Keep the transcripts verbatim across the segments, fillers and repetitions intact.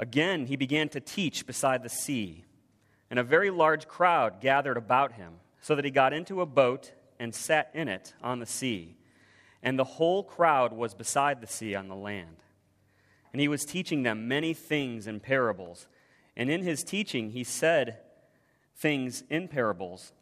Again, he began to teach beside the sea, and a very large crowd gathered about him, so that he got into a boat and sat in it on the sea. And the whole crowd was beside the sea on the land. And he was teaching them many things in parables. And in his teaching, he said things in parables.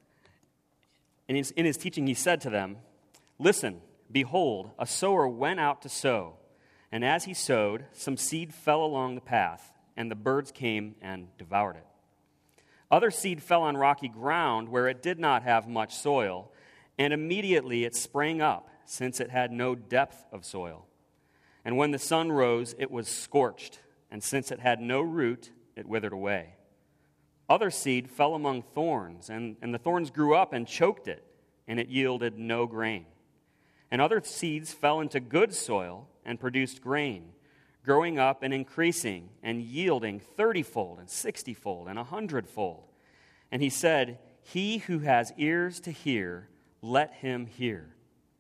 And in his teaching, he said to them, "Listen, behold, a sower went out to sow. And as he sowed, some seed fell along the path, and the birds came and devoured it. Other seed fell on rocky ground where it did not have much soil, and immediately it sprang up, since it had no depth of soil. And when the sun rose, it was scorched, and since it had no root, it withered away. Other seed fell among thorns, and, and the thorns grew up and choked it, and it yielded no grain. And other seeds fell into good soil and produced grain, growing up and increasing and yielding thirty-fold and sixty-fold and a hundredfold. And he said, 'He who has ears to hear, let him hear.'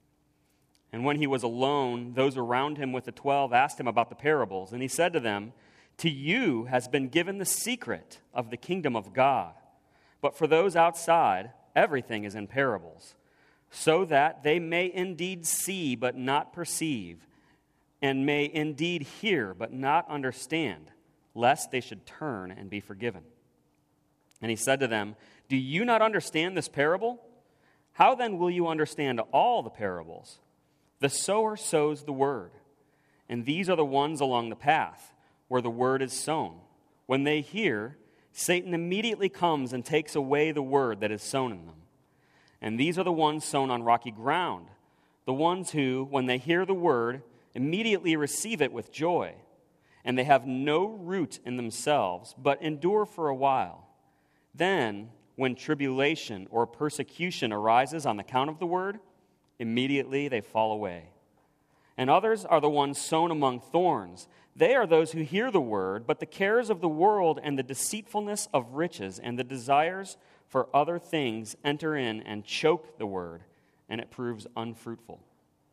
And when he was alone, those around him with the twelve asked him about the parables. And he said to them, 'To you has been given the secret of the kingdom of God. But for those outside, everything is in parables, so that they may indeed see but not perceive, and may indeed hear but not understand, lest they should turn and be forgiven.' And he said to them, 'Do you not understand this parable? How then will you understand all the parables? The sower sows the word, and these are the ones along the path where the word is sown. When they hear, Satan immediately comes and takes away the word that is sown in them. And these are the ones sown on rocky ground, the ones who, when they hear the word, immediately receive it with joy, and they have no root in themselves, but endure for a while. Then, when tribulation or persecution arises on account of the word, immediately they fall away. And others are the ones sown among thorns. They are those who hear the word, but the cares of the world and the deceitfulness of riches and the desires for other things enter in and choke the word, and it proves unfruitful.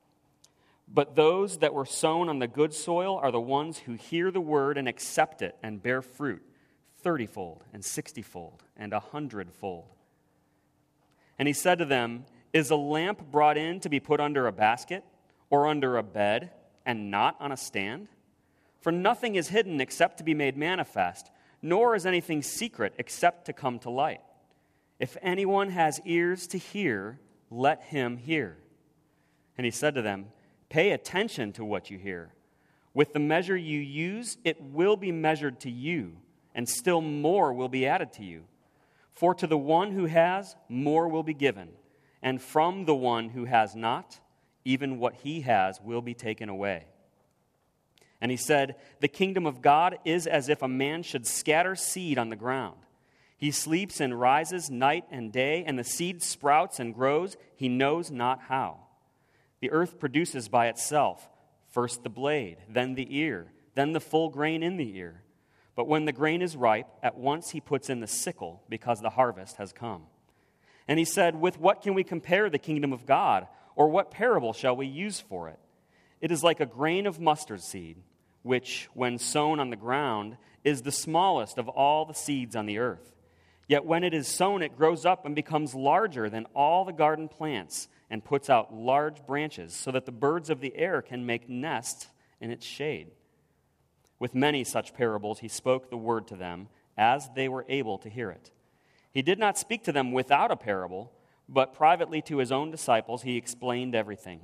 But those that were sown on the good soil are the ones who hear the word and accept it and bear fruit, thirtyfold and sixtyfold and a hundredfold." And he said to them, "Is a lamp brought in to be put under a basket or under a bed and not on a stand? For nothing is hidden except to be made manifest, nor is anything secret except to come to light. If anyone has ears to hear, let him hear." And he said to them, "Pay attention to what you hear. With the measure you use, it will be measured to you, and still more will be added to you. For to the one who has, more will be given, and from the one who has not, even what he has will be taken away." And he said, "The kingdom of God is as if a man should scatter seed on the ground. He sleeps and rises night and day, and the seed sprouts and grows, he knows not how. The earth produces by itself, first the blade, then the ear, then the full grain in the ear. But when the grain is ripe, at once he puts in the sickle, because the harvest has come." And he said, "With what can we compare the kingdom of God? Or what parable shall we use for it? It is like a grain of mustard seed, which, when sown on the ground, is the smallest of all the seeds on the earth. Yet when it is sown, it grows up and becomes larger than all the garden plants, and puts out large branches, so that the birds of the air can make nests in its shade." With many such parables he spoke the word to them, as they were able to hear it. He did not speak to them without a parable, but privately to his own disciples he explained everything.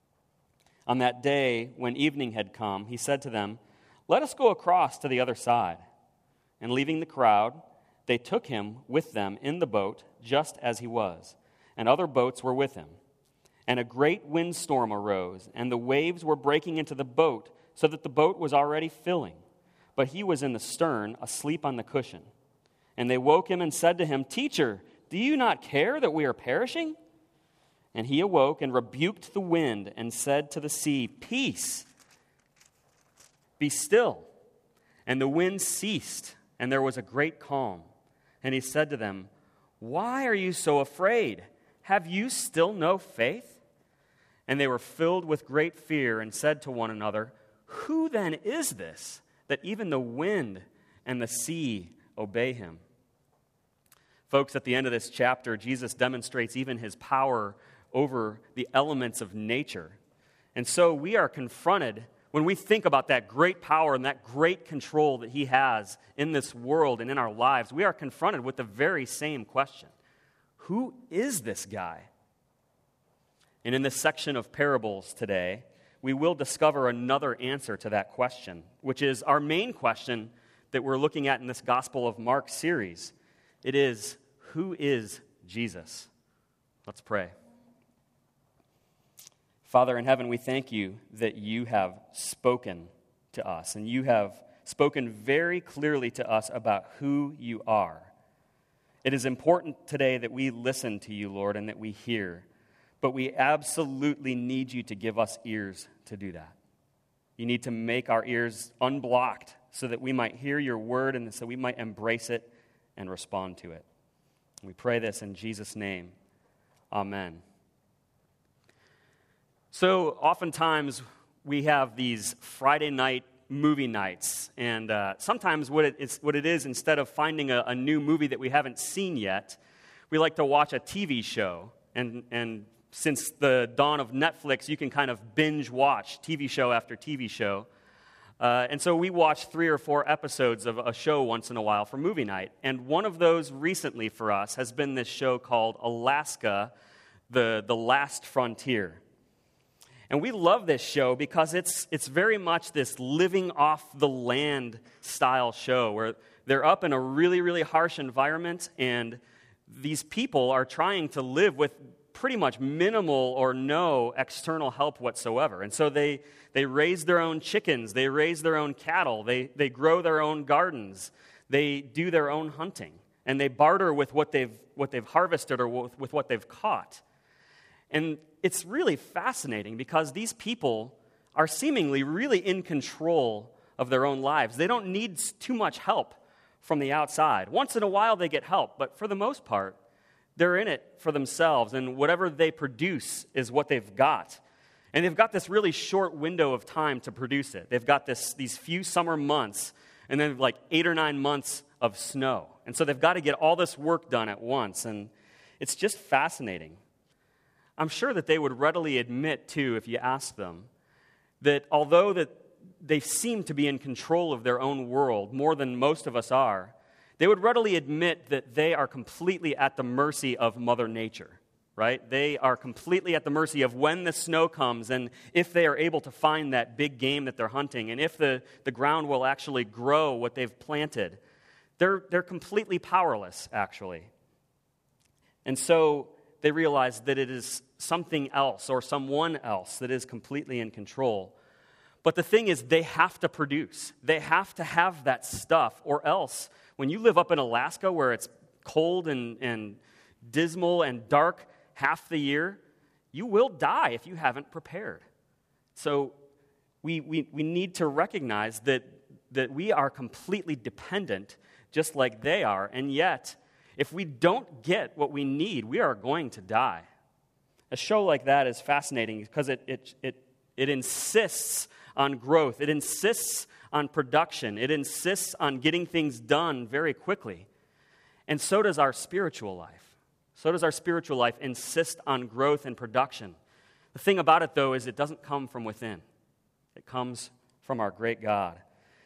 On that day, when evening had come, he said to them, "Let us go across to the other side." And leaving the crowd, they took him with them in the boat, just as he was, and other boats were with him. And a great windstorm arose, and the waves were breaking into the boat, so that the boat was already filling. But he was in the stern, asleep on the cushion. And they woke him and said to him, "Teacher, do you not care that we are perishing?" And he awoke and rebuked the wind and said to the sea, "Peace, be still." And the wind ceased, and there was a great calm. And he said to them, "Why are you so afraid? Have you still no faith?" And they were filled with great fear and said to one another, "Who then is this, that even the wind and the sea obey him. Folks, at the end of this chapter, Jesus demonstrates even his power over the elements of nature. And so we are confronted, when we think about that great power and that great control that he has in this world and in our lives, we are confronted with the very same question. Who is this guy? And in this section of parables today, we will discover another answer to that question, which is our main question that we're looking at in this Gospel of Mark series. It is, who is Jesus? Let's pray. Father in heaven, we thank you that you have spoken to us, and you have spoken very clearly to us about who you are. It is important today that we listen to you, Lord, and that we hear, but we absolutely need you to give us ears to do that. You need to make our ears unblocked so that we might hear your word and so we might embrace it and respond to it. We pray this in Jesus' name. Amen. So oftentimes we have these Friday night movie nights, and uh, sometimes what it, is, what it is, instead of finding a, a new movie that we haven't seen yet, we like to watch a T V show. And, and since the dawn of Netflix, you can kind of binge watch T V show after T V show. Uh, and so we watch three or four episodes of a show once in a while for movie night. And one of those recently for us has been this show called Alaska, the, the Last Frontier. And we love this show because it's it's very much this living off the land style show where they're up in a really, really harsh environment, and these people are trying to live with pretty much minimal or no external help whatsoever. And so they they raise their own chickens, they raise their own cattle, they they grow their own gardens, they do their own hunting, and they barter with what they've what they've harvested or with, with what they've caught. And it's really fascinating because these people are seemingly really in control of their own lives. They don't need too much help from the outside. Once in a while they get help, but for the most part, they're in it for themselves, and whatever they produce is what they've got. And they've got this really short window of time to produce it. They've got this these few summer months, and then like eight or nine months of snow. And so they've got to get all this work done at once, and it's just fascinating. I'm sure that they would readily admit, too, if you ask them, that although that they seem to be in control of their own world more than most of us are, they would readily admit that they are completely at the mercy of Mother Nature, right? They are completely at the mercy of when the snow comes and if they are able to find that big game that they're hunting and if the, the ground will actually grow what they've planted. They're, they're completely powerless, actually. And so they realize that it is something else or someone else that is completely in control. But the thing is, they have to produce. They have to have that stuff, or else when you live up in Alaska where it's cold and, and dismal and dark half the year, you will die if you haven't prepared. So we, we, we need to recognize that, that we are completely dependent just like they are, and yet if we don't get what we need, we are going to die. A show like that is fascinating because it it it, it insists on growth. It insists on production. It insists on getting things done very quickly. And so does our spiritual life. So does our spiritual life insist on growth and production. The thing about it, though, is it doesn't come from within. It comes from our great God.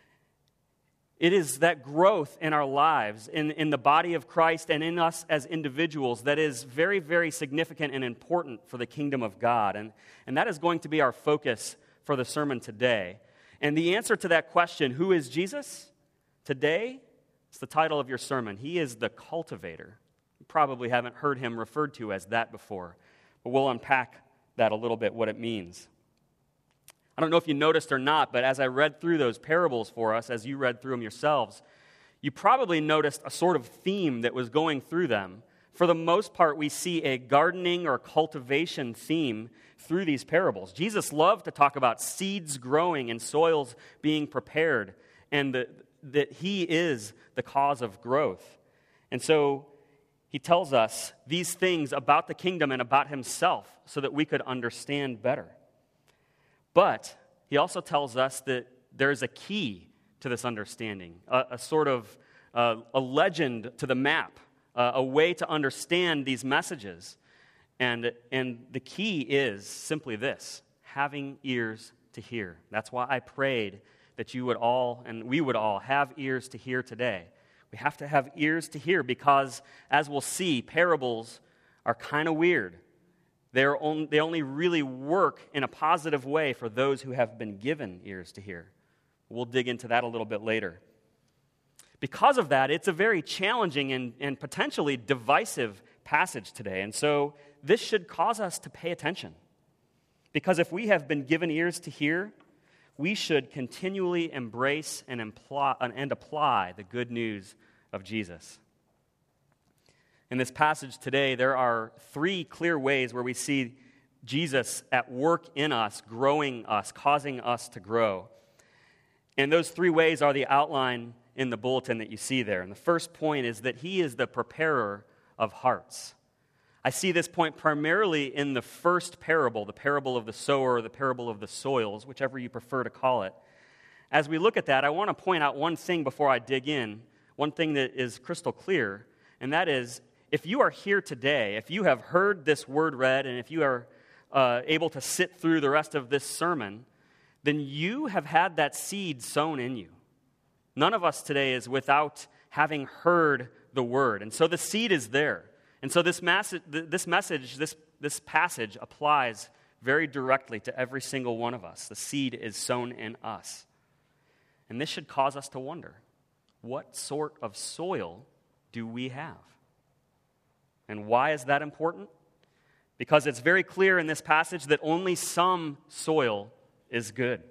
It is that growth in our lives, in, in the body of Christ and in us as individuals, that is very, very significant and important for the kingdom of God. And, and that is going to be our focus for the sermon today. And the answer to that question, who is Jesus? Today, it's the title of your sermon. He is the cultivator. You probably haven't heard him referred to as that before, but we'll unpack that a little bit, what it means. I don't know if you noticed or not, but as I read through those parables for us, as you read through them yourselves, you probably noticed a sort of theme that was going through them. For the most part, we see a gardening or cultivation theme through these parables. Jesus loved to talk about seeds growing and soils being prepared, and the, that he is the cause of growth. And so he tells us these things about the kingdom and about himself so that we could understand better. But he also tells us that there's a key to this understanding, a, a sort of uh, a legend to the map, uh, a way to understand these messages. And, and the key is simply this: having ears to hear. That's why I prayed that you would all, and we would all, have ears to hear today. We have to have ears to hear because, as we'll see, parables are kind of weird. They're on, they only really work in a positive way for those who have been given ears to hear. We'll dig into that a little bit later. Because of that, it's a very challenging and, and potentially divisive passage today. And so this should cause us to pay attention. Because if we have been given ears to hear, we should continually embrace and, imply, and apply the good news of Jesus. In this passage today, there are three clear ways where we see Jesus at work in us, growing us, causing us to grow. And those three ways are the outline in the bulletin that you see there. And the first point is that he is the preparer of hearts. I see this point primarily in the first parable, the parable of the sower, or the parable of the soils, whichever you prefer to call it. As we look at that, I want to point out one thing before I dig in, one thing that is crystal clear, and that is, if you are here today, if you have heard this word read, and if you are uh, able to sit through the rest of this sermon, then you have had that seed sown in you. None of us today is without having heard the word, and so the seed is there. And so this, mass- this message, this, this passage applies very directly to every single one of us. The seed is sown in us. And this should cause us to wonder, what sort of soil do we have? And why is that important? Because it's very clear in this passage that only some soil is good.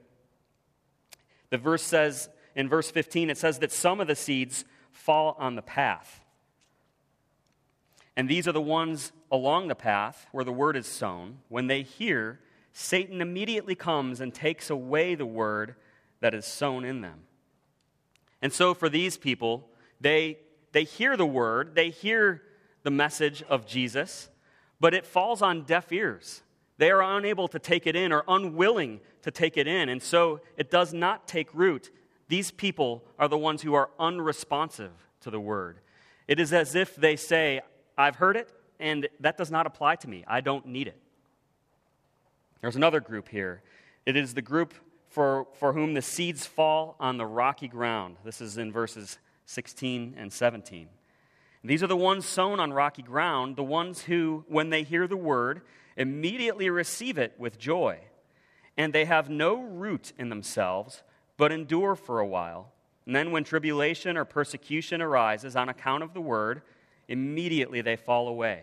The verse says, in verse fifteen, it says that some of the seeds fall on the path. And these are the ones along the path where the word is sown. When they hear, Satan immediately comes and takes away the word that is sown in them. And so for these people, they, they hear the word, they hear the message of Jesus, but it falls on deaf ears. They are unable to take it in or unwilling to take it in, and so it does not take root. These people are the ones who are unresponsive to the word. It is as if they say, I've heard it, and that does not apply to me. I don't need it. There's another group here. It is the group for, for whom the seeds fall on the rocky ground. This is in verses sixteen and seventeen. These are the ones sown on rocky ground, the ones who, when they hear the word, immediately receive it with joy. And they have no root in themselves, but endure for a while. And then when tribulation or persecution arises on account of the word, immediately they fall away.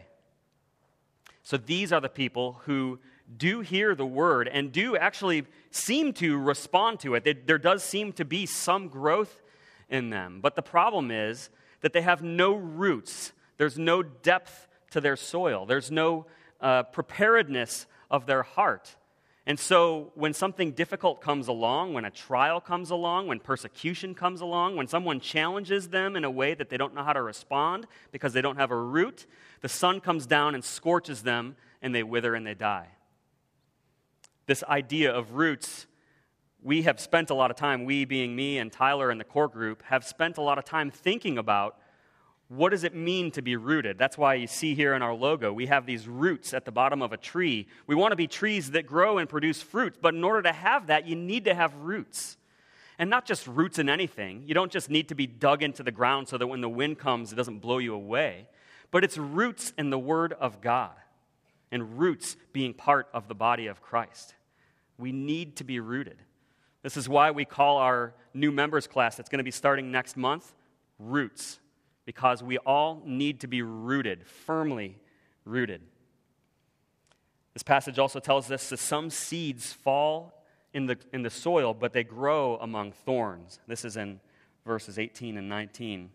So these are the people who do hear the word and do actually seem to respond to it. There does seem to be some growth in them. But the problem is that they have no roots. There's no depth to their soil. There's no uh, preparedness of their heart. And so when something difficult comes along, when a trial comes along, when persecution comes along, when someone challenges them in a way that they don't know how to respond because they don't have a root, the sun comes down and scorches them, and they wither and they die. This idea of roots, we have spent a lot of time, we being me and Tyler and the core group, have spent a lot of time thinking about what does it mean to be rooted? That's why you see here in our logo, we have these roots at the bottom of a tree. We want to be trees that grow and produce fruit, but in order to have that, you need to have roots. And not just roots in anything. You don't just need to be dug into the ground so that when the wind comes, it doesn't blow you away. But it's roots in the Word of God, and roots being part of the body of Christ. We need to be rooted. This is why we call our new members class that's going to be starting next month, Roots. Because we all need to be rooted, firmly rooted. This passage also tells us that some seeds fall in the, in the soil, but they grow among thorns. This is in verses eighteen and nineteen.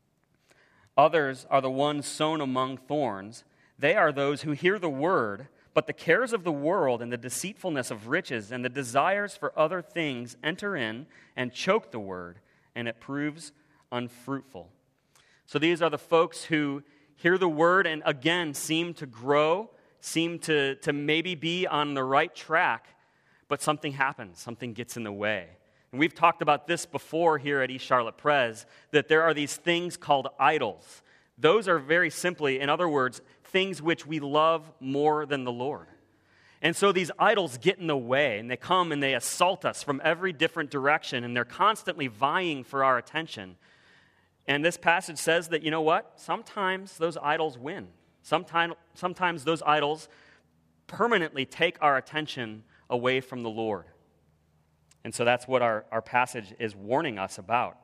Others are the ones sown among thorns. They are those who hear the word, but the cares of the world and the deceitfulness of riches and the desires for other things enter in and choke the word, and it proves unfruitful. So these are the folks who hear the word and again seem to grow, seem to, to maybe be on the right track, but something happens, something gets in the way. And we've talked about this before here at East Charlotte Pres, that there are these things called idols. Those are very simply, in other words, things which we love more than the Lord. And so these idols get in the way, and they come and they assault us from every different direction, and they're constantly vying for our attention. And this passage says that, you know what? Sometimes those idols win. Sometimes, sometimes those idols permanently take our attention away from the Lord. And so that's what our, our passage is warning us about.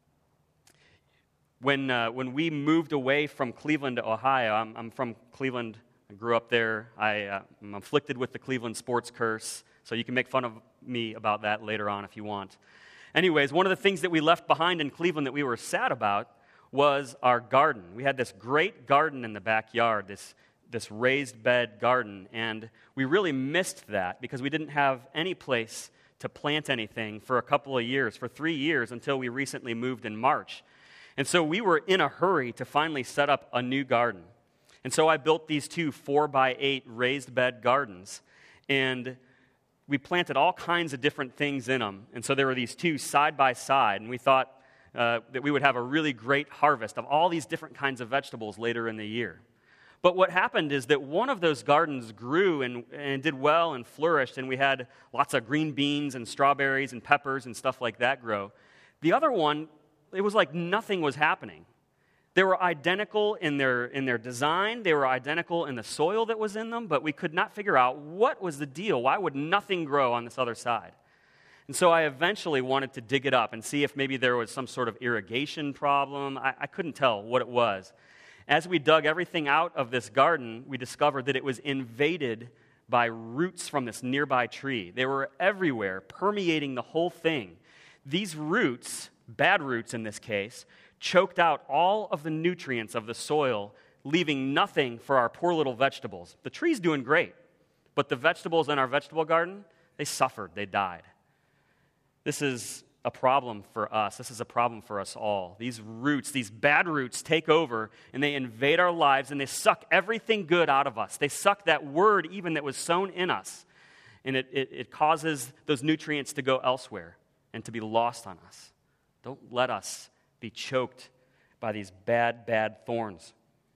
When, uh, when we moved away from Cleveland to Ohio, I'm, I'm from Cleveland. I grew up there. I, uh, I'm afflicted with the Cleveland sports curse, so you can make fun of me about that later on if you want. Anyways, one of the things that we left behind in Cleveland that we were sad about was our garden. We had this great garden in the backyard, this, this raised bed garden, and we really missed that because we didn't have any place to plant anything for a couple of years, for three years until we recently moved in March. And so we were in a hurry to finally set up a new garden. And so I built these two four by eight raised bed gardens, and we planted all kinds of different things in them. And so there were these two side by side, and we thought uh, that we would have a really great harvest of all these different kinds of vegetables later in the year. But what happened is that one of those gardens grew and, and did well and flourished, and we had lots of green beans and strawberries and peppers and stuff like that grow. The other one, it was like nothing was happening. They were identical in their, in their design. They were identical in the soil that was in them, but we could not figure out what was the deal. Why would nothing grow on this other side? And so I eventually wanted to dig it up and see if maybe there was some sort of irrigation problem. I, I couldn't tell what it was. As we dug everything out of this garden, we discovered that it was invaded by roots from this nearby tree. They were everywhere, permeating the whole thing. These roots, bad roots in this case, choked out all of the nutrients of the soil, leaving nothing for our poor little vegetables. The tree's doing great, but the vegetables in our vegetable garden, they suffered, they died. This is a problem for us. This is a problem for us all. These roots, these bad roots take over, and they invade our lives, and they suck everything good out of us. They suck that word even that was sown in us, and it, it, it causes those nutrients to go elsewhere and to be lost on us. Don't let us be choked by these bad, bad thorns.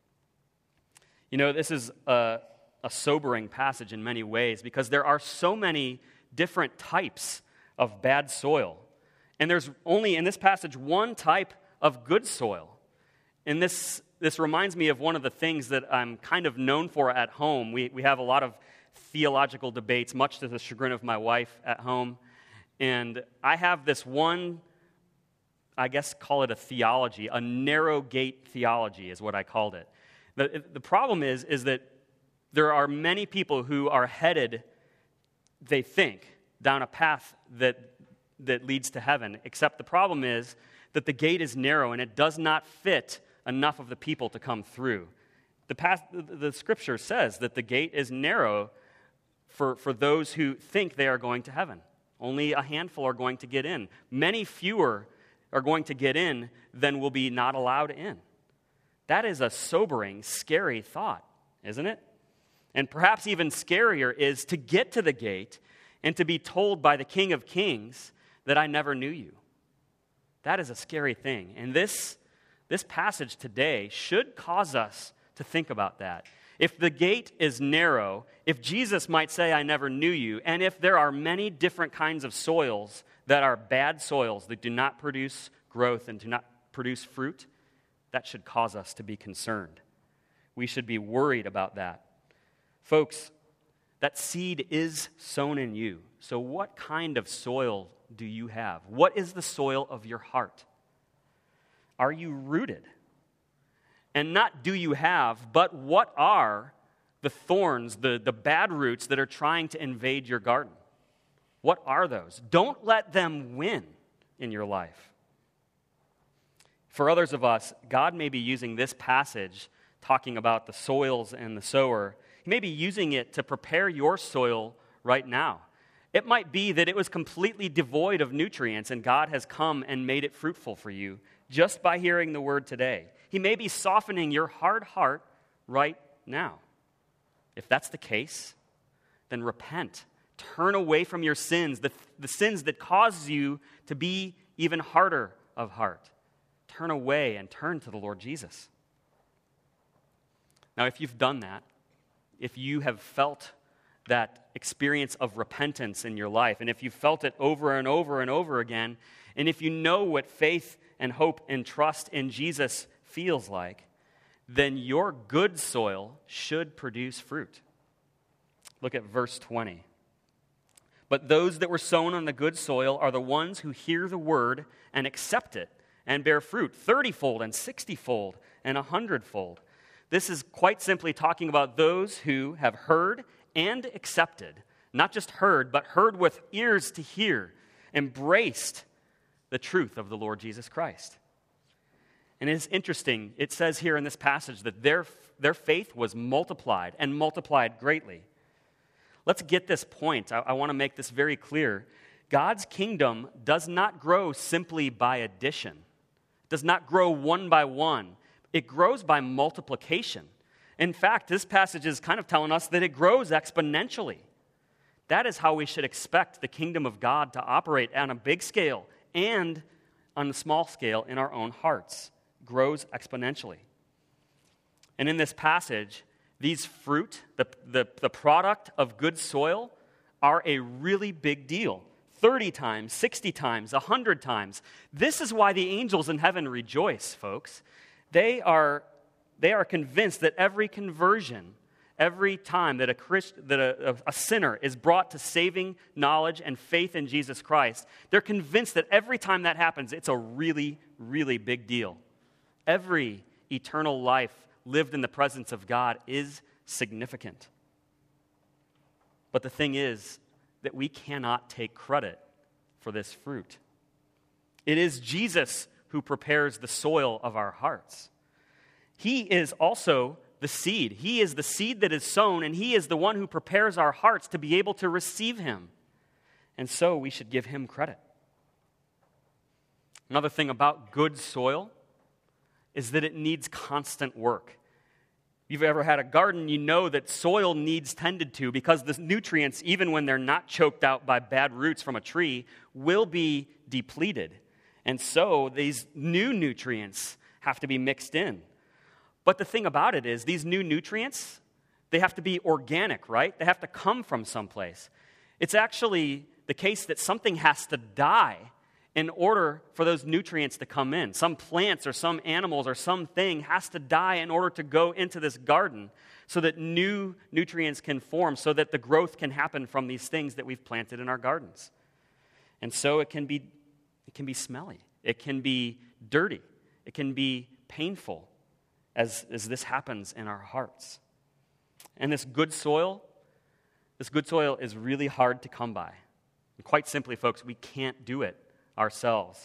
You know, this is a, a sobering passage in many ways because there are so many different types of bad soil. And there's only, in this passage, one type of good soil. And this, this reminds me of one of the things that I'm kind of known for at home. We, we have a lot of theological debates, much to the chagrin of my wife at home. And I have this one, I guess call it a theology, a narrow gate theology is what I called it. The, the problem is, is that there are many people who are headed, they think, down a path that that leads to heaven, except the problem is that the gate is narrow and it does not fit enough of the people to come through. The, path, the scripture says that the gate is narrow for, for those who think they are going to heaven. Only a handful are going to get in. Many fewer are going to get in than will be not allowed in. That is a sobering, scary thought, isn't it? And perhaps even scarier is to get to the gate and to be told by the King of Kings that I never knew you. That is a scary thing. And this, this passage today should cause us to think about that. If the gate is narrow, if Jesus might say, I never knew you, and if there are many different kinds of soils that are bad soils that do not produce growth and do not produce fruit, that should cause us to be concerned. We should be worried about that. Folks, that seed is sown in you. So what kind of soil do you have? What is the soil of your heart? Are you rooted? And not do you have, but what are the thorns, the, the bad roots that are trying to invade your garden? What are those? Don't let them win in your life. For others of us, God may be using this passage talking about the soils and the sower. He may be using it to prepare your soil right now. It might be that it was completely devoid of nutrients and God has come and made it fruitful for you just by hearing the word today. He may be softening your hard heart right now. If that's the case, then repent. Turn away from your sins, the, the sins that cause you to be even harder of heart. Turn away and turn to the Lord Jesus. Now, if you've done that, if you have felt that experience of repentance in your life, and if you've felt it over and over and over again, and if you know what faith and hope and trust in Jesus feels like, then your good soil should produce fruit. Look at verse twenty. But those that were sown on the good soil are the ones who hear the word and accept it and bear fruit, thirty-fold and sixty-fold and a hundredfold. This is quite simply talking about those who have heard and accepted, not just heard, but heard with ears to hear, embraced the truth of the Lord Jesus Christ. And it's interesting, it says here in this passage that their, their faith was multiplied and multiplied greatly. Let's get this point. I, I want to make this very clear. God's kingdom does not grow simply by addition. It does not grow one by one. It grows by multiplication. In fact, this passage is kind of telling us that it grows exponentially. That is how we should expect the kingdom of God to operate on a big scale and on a small scale in our own hearts. It grows exponentially. And in this passage, these fruit, the, the, the product of good soil, are a really big deal. thirty times, sixty times, one hundred times. This is why the angels in heaven rejoice, folks. They are, they are convinced that every conversion, every time that, a, Christ, that a, a sinner is brought to saving knowledge and faith in Jesus Christ, they're convinced that every time that happens, it's a really, really big deal. Every eternal life lived in the presence of God is significant. But the thing is that we cannot take credit for this fruit. It is Jesus who prepares the soil of our hearts. He is also the seed. He is the seed that is sown, and he is the one who prepares our hearts to be able to receive him. And so we should give him credit. Another thing about good soil is that it needs constant work. If you've ever had a garden, you know that soil needs tended to because the nutrients, even when they're not choked out by bad roots from a tree, will be depleted. And so these new nutrients have to be mixed in. But the thing about it is these new nutrients, they have to be organic, right? They have to come from someplace. It's actually the case that something has to die in order for those nutrients to come in. Some plants or some animals or something has to die in order to go into this garden so that new nutrients can form, so that the growth can happen from these things that we've planted in our gardens. And so it can be it can be smelly. It can be dirty. It can be painful as, as this happens in our hearts. And this good soil, this good soil is really hard to come by. And quite simply, folks, we can't do it ourselves.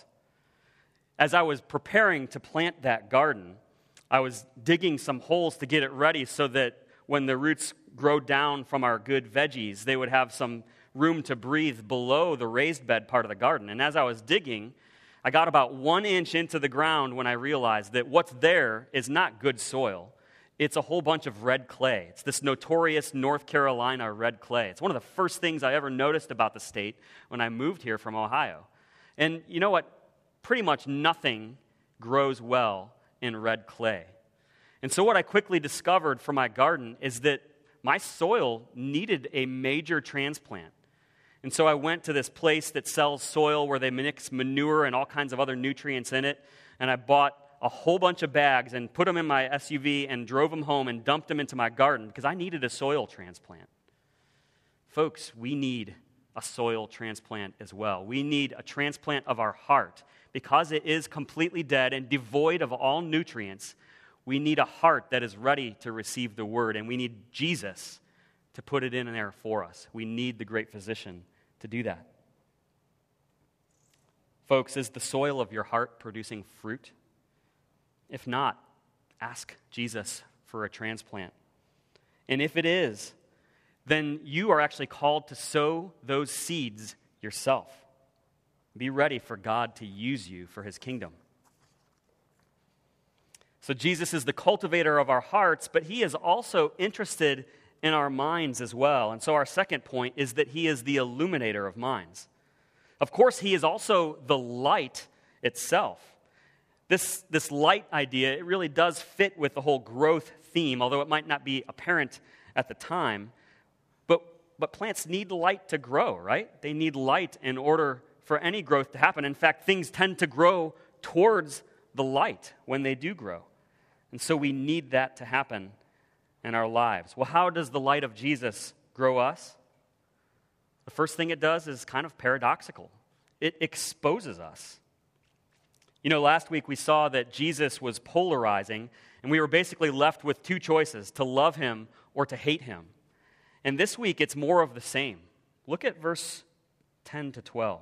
As I was preparing to plant that garden, I was digging some holes to get it ready so that when the roots grow down from our good veggies, they would have some room to breathe below the raised bed part of the garden. And as I was digging, I got about one inch into the ground when I realized that what's there is not good soil. It's a whole bunch of red clay. It's this notorious North Carolina red clay. It's one of the first things I ever noticed about the state when I moved here from Ohio. And you know what? Pretty much nothing grows well in red clay. And so what I quickly discovered for my garden is that my soil needed a major transplant. And so I went to this place that sells soil where they mix manure and all kinds of other nutrients in it, and I bought a whole bunch of bags and put them in my S U V and drove them home and dumped them into my garden because I needed a soil transplant. Folks, we need a soil transplant as well. We need a transplant of our heart. Because it is completely dead and devoid of all nutrients, we need a heart that is ready to receive the word, and we need Jesus to put it in there for us. We need the great physician to do that. Folks, is the soil of your heart producing fruit? If not, ask Jesus for a transplant. And if it is, then you are actually called to sow those seeds yourself. Be ready for God to use you for his kingdom. So Jesus is the cultivator of our hearts, but he is also interested in our minds as well. And so our second point is that he is the illuminator of minds. Of course, he is also the light itself. This, this light idea, it really does fit with the whole growth theme, although it might not be apparent at the time. But, but plants need light to grow, right? They need light in order for any growth to happen. In fact, things tend to grow towards the light when they do grow. And so we need that to happen in our lives. Well, how does the light of Jesus grow us? The first thing it does is kind of paradoxical. It exposes us. You know, last week we saw that Jesus was polarizing, and we were basically left with two choices, to love him or to hate him. And this week it's more of the same. Look at verse ten to twelve.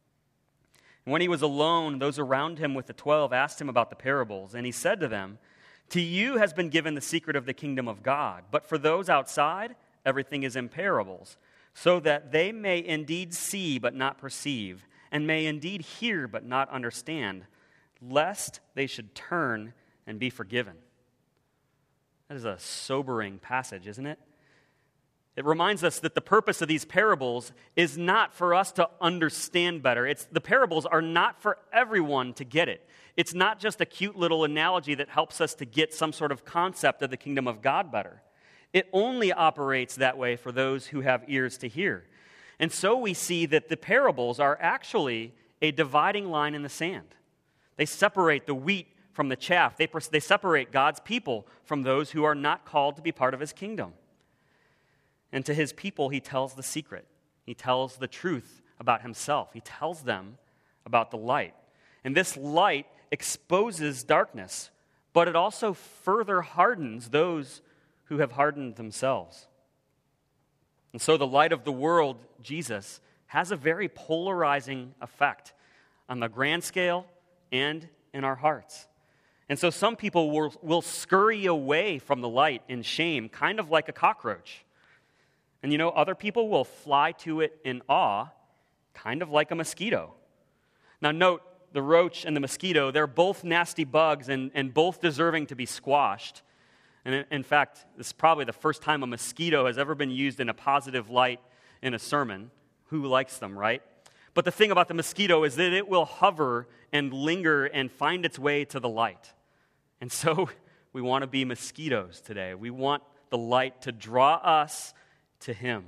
And when he was alone, those around him with the twelve asked him about the parables, and he said to them, "To you has been given the secret of the kingdom of God, but for those outside, everything is in parables, so that they may indeed see but not perceive, and may indeed hear but not understand, lest they should turn and be forgiven." That is a sobering passage, isn't it? It reminds us that the purpose of these parables is not for us to understand better. It's, the parables are not for everyone to get it. It's not just a cute little analogy that helps us to get some sort of concept of the kingdom of God better. It only operates that way for those who have ears to hear. And so we see that the parables are actually a dividing line in the sand. They separate the wheat from the chaff. They, they separate God's people from those who are not called to be part of his kingdom. And to his people, he tells the secret. He tells the truth about himself. He tells them about the light. And this light exposes darkness, but it also further hardens those who have hardened themselves. And so the light of the world, Jesus, has a very polarizing effect on the grand scale and in our hearts. And so some people will, will scurry away from the light in shame, kind of like a cockroach. And you know, other people will fly to it in awe, kind of like a mosquito. Now note, the roach and the mosquito, they're both nasty bugs and, and both deserving to be squashed. And in, in fact, this is probably the first time a mosquito has ever been used in a positive light in a sermon. Who likes them, right? But the thing about the mosquito is that it will hover and linger and find its way to the light. And so we want to be mosquitoes today. We want the light to draw us to him.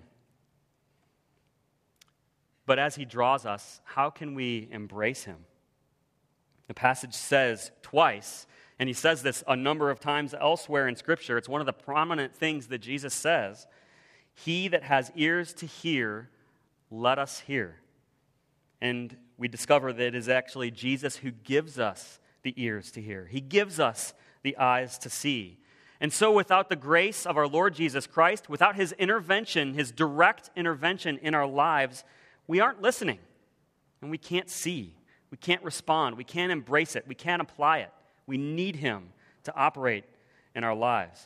But as he draws us, how can we embrace him? The passage says twice, and he says this a number of times elsewhere in Scripture. It's one of the prominent things that Jesus says. He that has ears to hear, let us hear. And we discover that it is actually Jesus who gives us the ears to hear. He gives us the eyes to see. And so without the grace of our Lord Jesus Christ, without his intervention, his direct intervention in our lives, we aren't listening, and we can't see. We can't respond. We can't embrace it. We can't apply it. We need him to operate in our lives.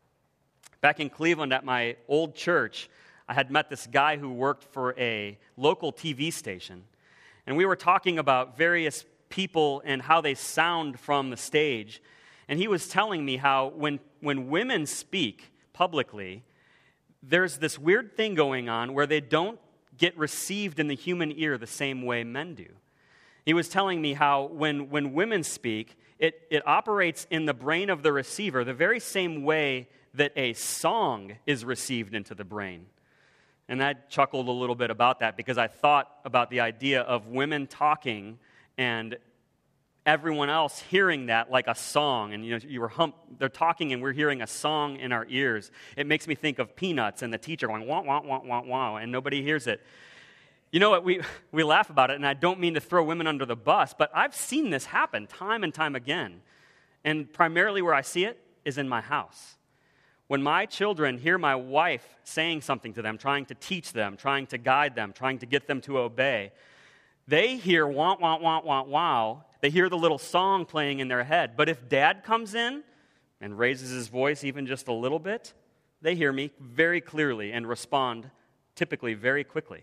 Back in Cleveland at my old church, I had met this guy who worked for a local T V station, and we were talking about various people and how they sound from the stage. And he was telling me how when, when women speak publicly, there's this weird thing going on where they don't get received in the human ear the same way men do. He was telling me how when, when women speak, it, it operates in the brain of the receiver the very same way that a song is received into the brain. And I chuckled a little bit about that because I thought about the idea of women talking and everyone else hearing that like a song, and you know, you were hump, they're talking and we're hearing a song in our ears. It makes me think of Peanuts and the teacher going wah wah wah wah wah, and nobody hears it. You know what? We we laugh about it, and I don't mean to throw women under the bus, but I've seen this happen time and time again, and primarily where I see it is in my house. When my children hear my wife saying something to them, trying to teach them, trying to guide them, trying to get them to obey, they hear wah wah wah wah wah. They hear the little song playing in their head. But if dad comes in and raises his voice even just a little bit, they hear me very clearly and respond typically very quickly.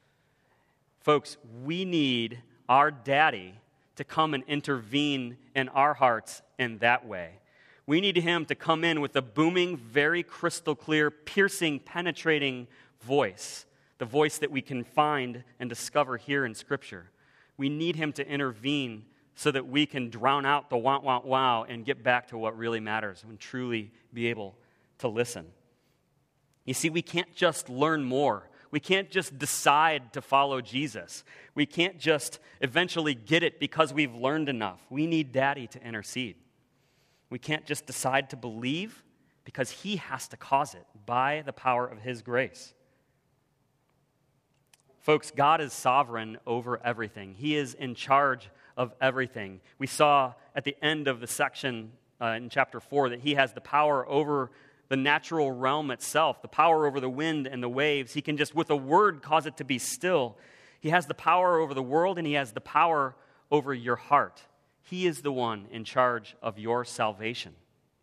Folks, we need our daddy to come and intervene in our hearts in that way. We need him to come in with a booming, very crystal clear, piercing, penetrating voice, the voice that we can find and discover here in Scripture. We need him to intervene so that we can drown out the wah, wah, wow and get back to what really matters and truly be able to listen. You see, we can't just learn more. We can't just decide to follow Jesus. We can't just eventually get it because we've learned enough. We need Daddy to intercede. We can't just decide to believe because he has to cause it by the power of his grace. Folks, God is sovereign over everything. He is in charge of everything. We saw at the end of the section uh, in chapter four that he has the power over the natural realm itself, the power over the wind and the waves. He can just, with a word, cause it to be still. He has the power over the world, and he has the power over your heart. He is the one in charge of your salvation.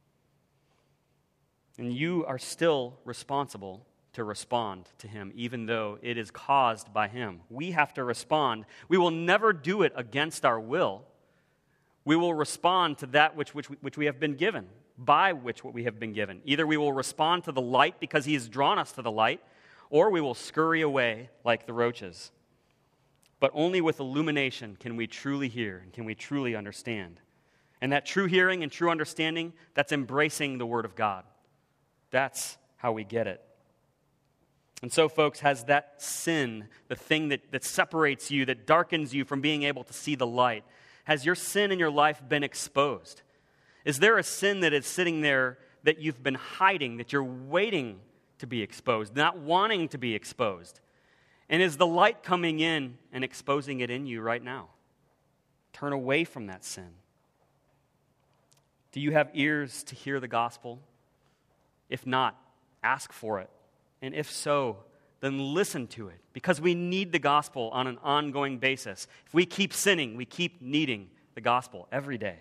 And you are still responsible to respond to him, even though it is caused by him. We have to respond. We will never do it against our will. We will respond to that which, which, which we have been given, by which what we have been given. Either we will respond to the light because he has drawn us to the light, or we will scurry away like the roaches. But only with illumination can we truly hear and can we truly understand. And that true hearing and true understanding, that's embracing the Word of God. That's how we get it. And so, folks, has that sin, the thing that, that separates you, that darkens you from being able to see the light, has your sin in your life been exposed? Is there a sin that is sitting there that you've been hiding, that you're waiting to be exposed, not wanting to be exposed? And is the light coming in and exposing it in you right now? Turn away from that sin. Do you have ears to hear the gospel? If not, ask for it. And if so, then listen to it, because we need the gospel on an ongoing basis. If we keep sinning, we keep needing the gospel every day.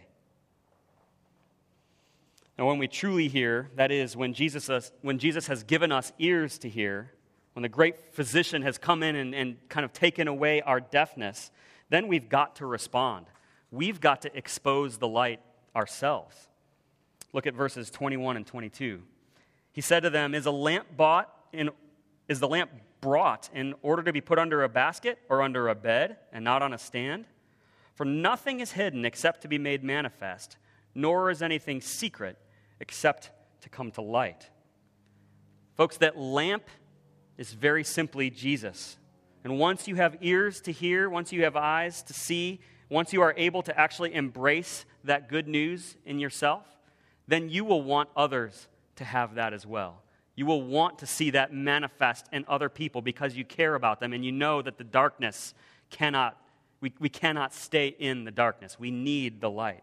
Now, when we truly hear, that is, when Jesus has, when Jesus has given us ears to hear, when the great physician has come in and, and kind of taken away our deafness, then we've got to respond. We've got to expose the light ourselves. Look at verses twenty-one and twenty-two. He said to them, Is a lamp bought in, is the lamp brought in order to be put under a basket or under a bed and not on a stand? For nothing is hidden except to be made manifest, nor is anything secret except to come to light. Folks, that lamp is very simply Jesus. And once you have ears to hear, once you have eyes to see, once you are able to actually embrace that good news in yourself, then you will want others to have that as well. You will want to see that manifest in other people because you care about them and you know that the darkness cannot, we, we cannot stay in the darkness. We need the light.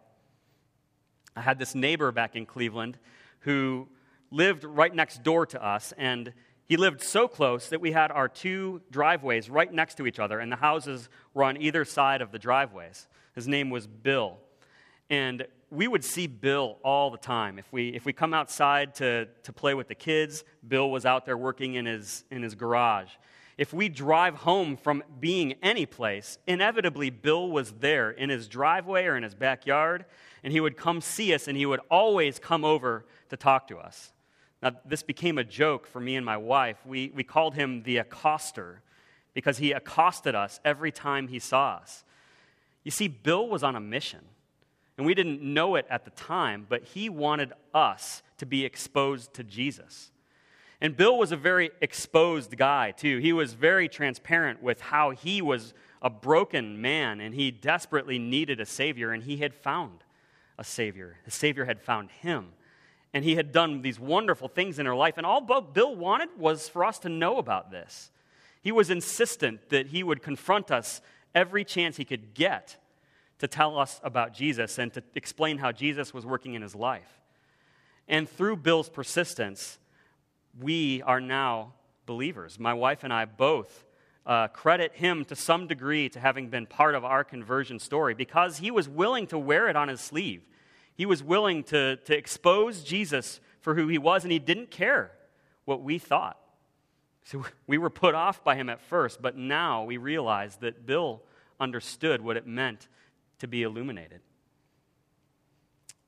I had this neighbor back in Cleveland who lived right next door to us, and he lived so close that we had our two driveways right next to each other, and the houses were on either side of the driveways. His name was Bill. And we would see Bill all the time. If we if we come outside to, to play with the kids, Bill was out there working in his in his garage. If we drive home from being any place, inevitably Bill was there in his driveway or in his backyard, and he would come see us, and he would always come over to talk to us. Now, this became a joke for me and my wife. We we called him the accoster because he accosted us every time he saw us. You see, Bill was on a mission. And we didn't know it at the time, but he wanted us to be exposed to Jesus. And Bill was a very exposed guy, too. He was very transparent with how he was a broken man, and he desperately needed a Savior, and he had found a Savior. The Savior had found him. And he had done these wonderful things in her life, and all Bill wanted was for us to know about this. He was insistent that he would confront us every chance he could get to tell us about Jesus and to explain how Jesus was working in his life. And through Bill's persistence, we are now believers. My wife and I both uh, credit him to some degree to having been part of our conversion story because he was willing to wear it on his sleeve. He was willing to, to expose Jesus for who he was, and he didn't care what we thought. So we were put off by him at first, but now we realize that Bill understood what it meant to be illuminated.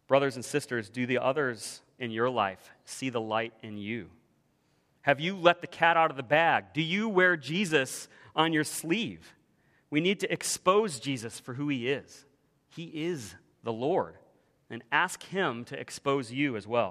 Brothers and sisters, do the others in your life see the light in you? Have you let the cat out of the bag? Do you wear Jesus on your sleeve? We need to expose Jesus for who he is. He is the Lord. And ask him to expose you as well.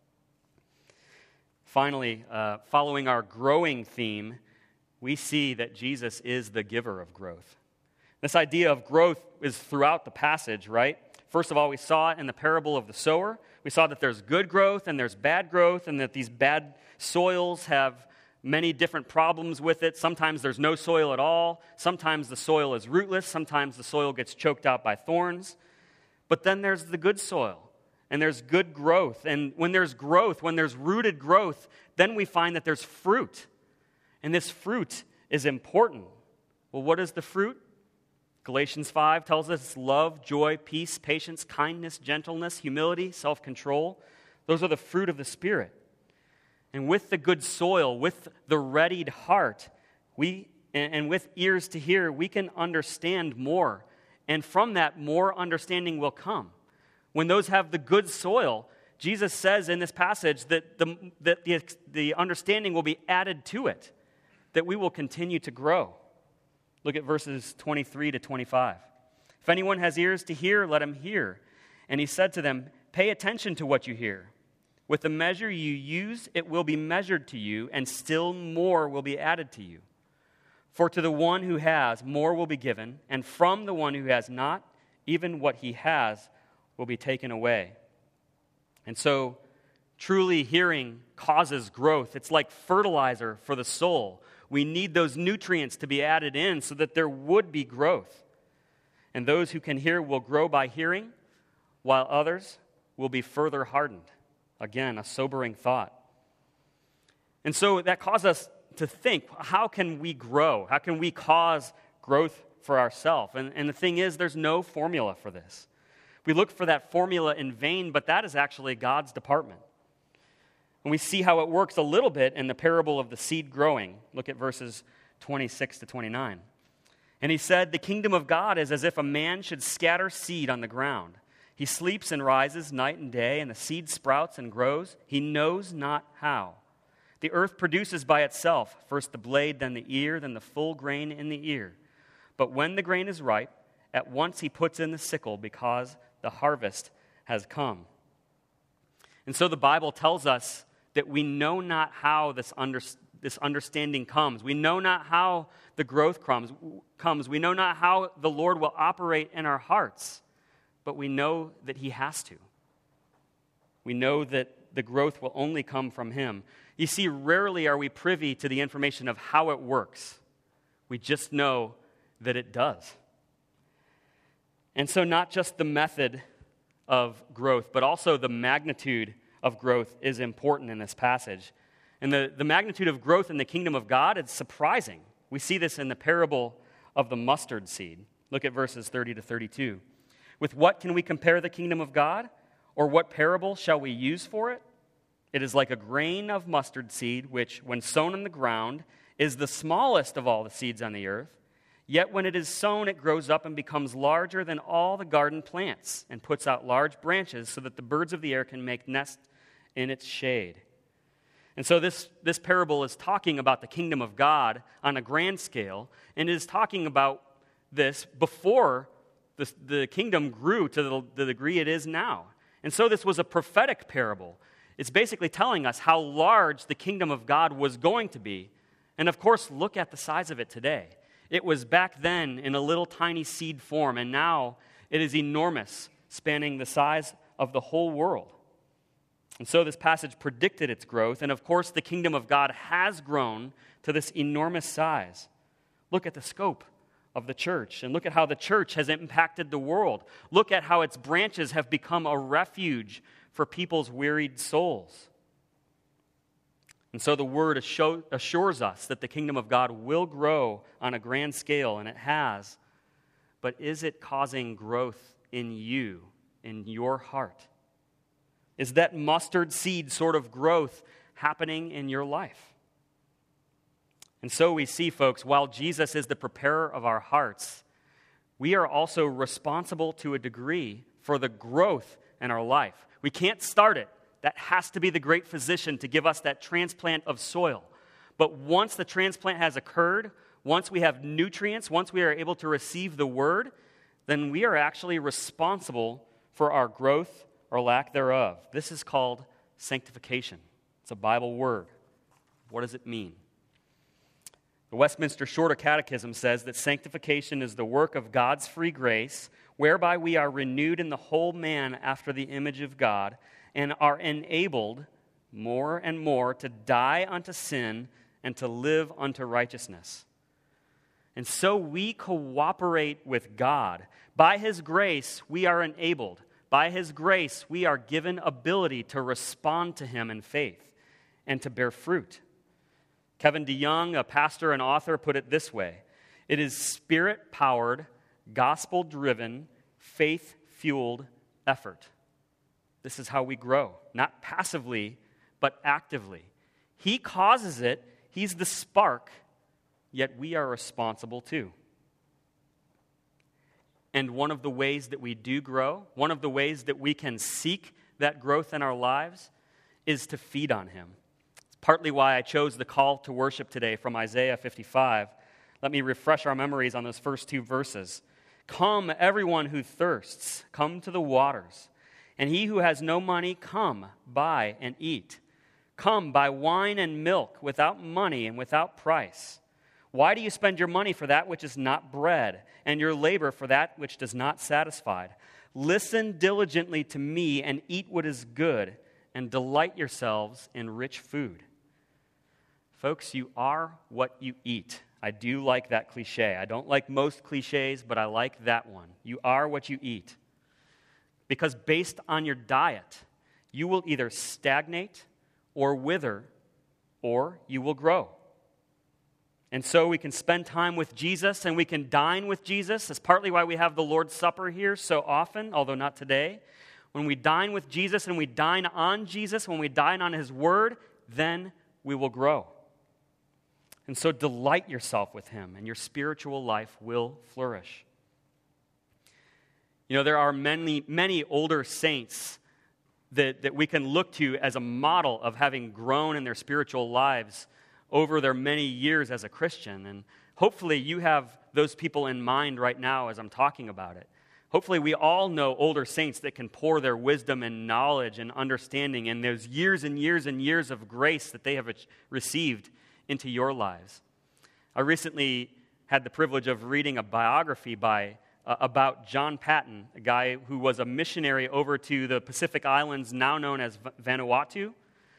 Finally, uh, following our growing theme, we see that Jesus is the giver of growth. This idea of growth is throughout the passage, right? First of all, we saw it in the parable of the sower. We saw that there's good growth and there's bad growth, and that these bad soils have many different problems with it. Sometimes there's no soil at all. Sometimes the soil is rootless. Sometimes the soil gets choked out by thorns. But then there's the good soil, and there's good growth. And when there's growth, when there's rooted growth, then we find that there's fruit. And this fruit is important. Well, what is the fruit? Galatians five tells us it's love, joy, peace, patience, kindness, gentleness, humility, self-control. Those are the fruit of the Spirit. And with the good soil, with the readied heart, we and with ears to hear, we can understand more. And from that, more understanding will come. When those have the good soil, Jesus says in this passage that the, that the, the understanding will be added to it, that we will continue to grow. Look at verses twenty-three to twenty-five. If anyone has ears to hear, let him hear. And he said to them, pay attention to what you hear. With the measure you use, it will be measured to you, and still more will be added to you. For to the one who has, more will be given, and from the one who has not, even what he has will be taken away. And so, truly hearing causes growth. It's like fertilizer for the soul. We need those nutrients to be added in so that there would be growth. And those who can hear will grow by hearing, while others will be further hardened. Again, a sobering thought. And so that causes us to think, how can we grow? How can we cause growth for ourselves? And, and the thing is, there's no formula for this. We look for that formula in vain, but that is actually God's department. And we see how it works a little bit in the parable of the seed growing. Look at verses twenty-six to twenty-nine. And he said, the kingdom of God is as if a man should scatter seed on the ground. He sleeps and rises night and day, and the seed sprouts and grows. He knows not how. The earth produces by itself, first the blade, then the ear, then the full grain in the ear. But when the grain is ripe, at once he puts in the sickle, because the harvest has come. And so the Bible tells us that we know not how this, under, this understanding comes. We know not how the growth comes, comes. We know not how the Lord will operate in our hearts, but we know that he has to. We know that the growth will only come from him. You see, rarely are we privy to the information of how it works. We just know that it does. And so not just the method of growth, but also the magnitude of growth is important in this passage. And the, the magnitude of growth in the kingdom of God is surprising. We see this in the parable of the mustard seed. Look at verses thirty to thirty-two. With what can we compare the kingdom of God? Or what parable shall we use for it? It is like a grain of mustard seed, which, when sown in the ground, is the smallest of all the seeds on the earth. Yet when it is sown, it grows up and becomes larger than all the garden plants, and puts out large branches so that the birds of the air can make nests in its shade. And so this, this parable is talking about the kingdom of God on a grand scale, and it is talking about this before the, the kingdom grew to the, the degree it is now. And so this was a prophetic parable. It's basically telling us how large the kingdom of God was going to be. And of course, look at the size of it today. It was back then in a little tiny seed form, and now it is enormous, spanning the size of the whole world. And so this passage predicted its growth, and of course the kingdom of God has grown to this enormous size. Look at the scope of the church, and look at how the church has impacted the world. Look at how its branches have become a refuge for people's wearied souls. And so the word assures us that the kingdom of God will grow on a grand scale, and it has. But is it causing growth in you, in your heart? Is that mustard seed sort of growth happening in your life? And so we see, folks, while Jesus is the preparer of our hearts, we are also responsible to a degree for the growth in our life. We can't start it. That has to be the great physician to give us that transplant of soil. But once the transplant has occurred, once we have nutrients, once we are able to receive the word, then we are actually responsible for our growth or lack thereof. This is called sanctification. It's a Bible word. What does it mean? The Westminster Shorter Catechism says that sanctification is the work of God's free grace, whereby we are renewed in the whole man after the image of God, and are enabled more and more to die unto sin and to live unto righteousness. And so we cooperate with God. By His grace, we are enabled. By His grace, we are given ability to respond to Him in faith and to bear fruit. Kevin DeYoung, a pastor and author, put it this way: it is spirit-powered, gospel-driven, faith-fueled effort. This is how we grow, not passively, but actively. He causes it. He's the spark, yet we are responsible too. And one of the ways that we do grow, one of the ways that we can seek that growth in our lives, is to feed on Him. It's partly why I chose the call to worship today from Isaiah fifty-five. Let me refresh our memories on those first two verses. Come, everyone who thirsts, come to the waters. And he who has no money, come, buy and eat. Come, buy wine and milk without money and without price. Why do you spend your money for that which is not bread, and your labor for that which does not satisfy? Listen diligently to me and eat what is good, and delight yourselves in rich food. Folks, you are what you eat. I do like that cliche. I don't like most cliches, but I like that one. You are what you eat. Because based on your diet, you will either stagnate or wither, or you will grow. And so we can spend time with Jesus and we can dine with Jesus. That's partly why we have the Lord's Supper here so often, although not today. When we dine with Jesus and we dine on Jesus, when we dine on His Word, then we will grow. And so delight yourself with Him, and your spiritual life will flourish. You know, there are many, many older saints that, that we can look to as a model of having grown in their spiritual lives over their many years as a Christian. And hopefully you have those people in mind right now as I'm talking about it. Hopefully we all know older saints that can pour their wisdom and knowledge and understanding and those years and years and years of grace that they have received into your lives. I recently had the privilege of reading a biography by uh, about John Patton, a guy who was a missionary over to the Pacific Islands, now known as Vanuatu.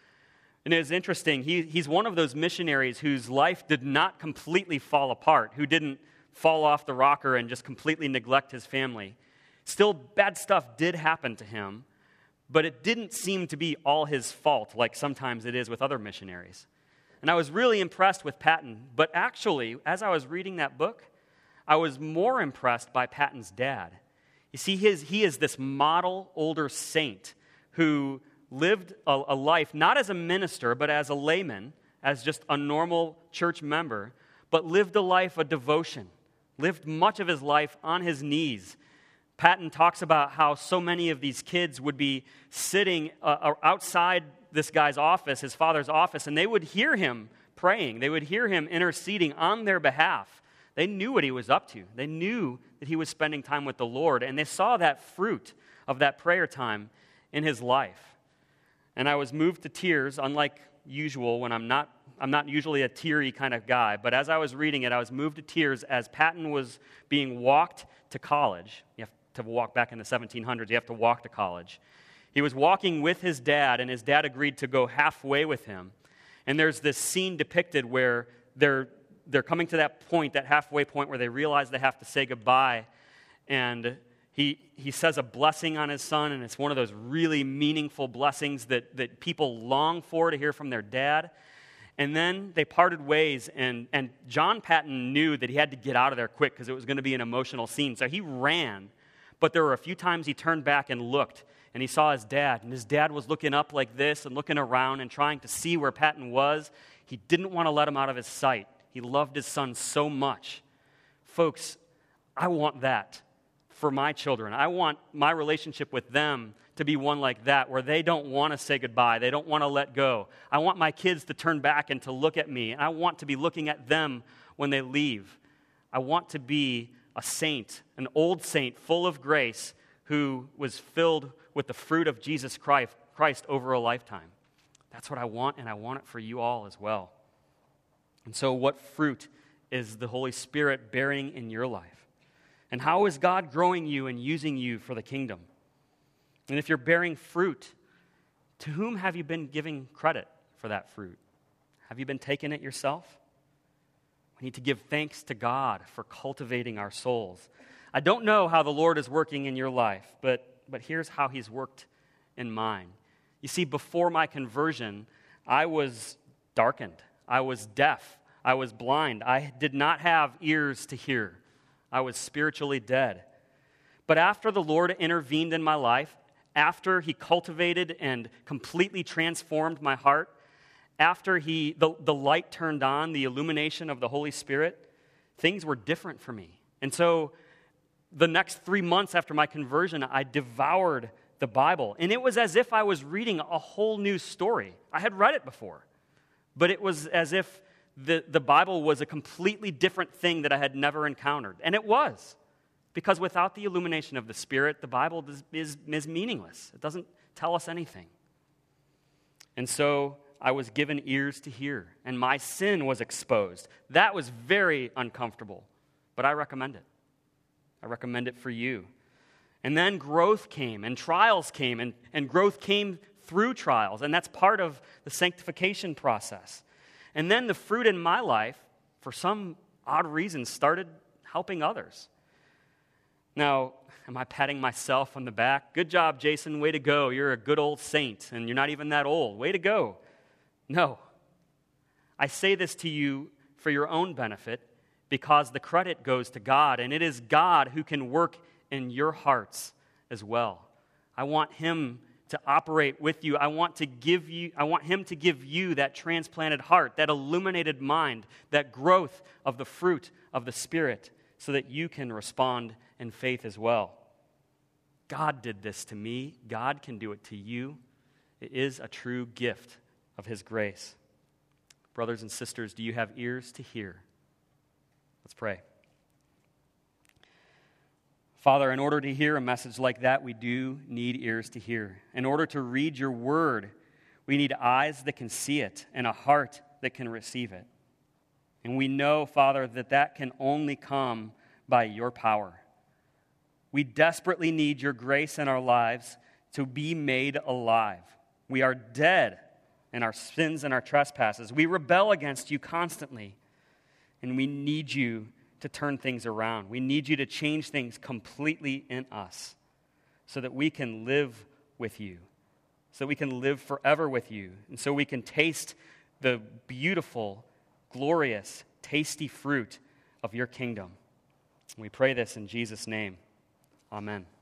And it was interesting. He, he's one of those missionaries whose life did not completely fall apart, who didn't fall off the rocker and just completely neglect his family. Still, bad stuff did happen to him, but it didn't seem to be all his fault like sometimes it is with other missionaries. And I was really impressed with Patton, but actually, as I was reading that book, I was more impressed by Patton's dad. You see, his, he is this model older saint who lived a, a life not as a minister, but as a layman, as just a normal church member, but lived a life of devotion, lived much of his life on his knees. Patton talks about how so many of these kids would be sitting uh, outside this guy's office, his father's office, and they would hear him praying. They would hear him interceding on their behalf. They knew what he was up to. They knew that he was spending time with the Lord, and they saw that fruit of that prayer time in his life. And I was moved to tears, unlike usual when I'm not I'm not usually a teary kind of guy, but as I was reading it, I was moved to tears as Patton was being walked to college. You have to walk back in the seventeen hundreds. You have to walk to college. He was walking with his dad, and his dad agreed to go halfway with him. And there's this scene depicted where they're they're coming to that point, that halfway point where they realize they have to say goodbye. And he he says a blessing on his son, and it's one of those really meaningful blessings that, that people long for to hear from their dad. And then they parted ways, and, and John Patton knew that he had to get out of there quick because it was going to be an emotional scene. So he ran, but there were a few times he turned back and looked, and he saw his dad, and his dad was looking up like this and looking around and trying to see where Patton was. He didn't want to let him out of his sight. He loved his son so much. Folks, I want that for my children. I want my relationship with them to be one like that, where they don't want to say goodbye. They don't want to let go. I want my kids to turn back and to look at me. And I want to be looking at them when they leave. I want to be a saint, an old saint full of grace who was filled with the fruit of Jesus Christ, Christ over a lifetime. That's what I want, and I want it for you all as well. And so what fruit is the Holy Spirit bearing in your life? And how is God growing you and using you for the kingdom? And if you're bearing fruit, to whom have you been giving credit for that fruit? Have you been taking it yourself? We need to give thanks to God for cultivating our souls. I don't know how the Lord is working in your life, but, but here's how he's worked in mine. You see, before my conversion, I was darkened. I was deaf. I was blind. I did not have ears to hear. I was spiritually dead. But after the Lord intervened in my life, after he cultivated and completely transformed my heart, after he the, the light turned on, the illumination of the Holy Spirit, things were different for me. And so the next three months after my conversion, I devoured the Bible. And it was as if I was reading a whole new story. I had read it before, but it was as if The, the Bible was a completely different thing that I had never encountered. And it was. Because without the illumination of the Spirit, the Bible is, is, is meaningless. It doesn't tell us anything. And so I was given ears to hear, and my sin was exposed. That was very uncomfortable, but I recommend it. I recommend it for you. And then growth came, and trials came, and, and growth came through trials, and that's part of the sanctification process. And then the fruit in my life, for some odd reason, started helping others. Now, am I patting myself on the back? Good job, Jason. Way to go. You're a good old saint, and you're not even that old. Way to go. No. I say this to you for your own benefit because the credit goes to God, and it is God who can work in your hearts as well. I want him to operate with you. I want to give you, I want him to give you that transplanted heart, that illuminated mind, that growth of the fruit of the Spirit, so that you can respond in faith as well. God did this to me. God can do it to you. It is a true gift of his grace. Brothers and sisters, do you have ears to hear? Let's pray. Father, in order to hear a message like that, we do need ears to hear. In order to read your word, we need eyes that can see it and a heart that can receive it. And we know, Father, that that can only come by your power. We desperately need your grace in our lives to be made alive. We are dead in our sins and our trespasses. We rebel against you constantly, and we need you to turn things around. We need you to change things completely in us so that we can live with you, so that we can live forever with you, and so we can taste the beautiful, glorious, tasty fruit of your kingdom. We pray this in Jesus' name. Amen.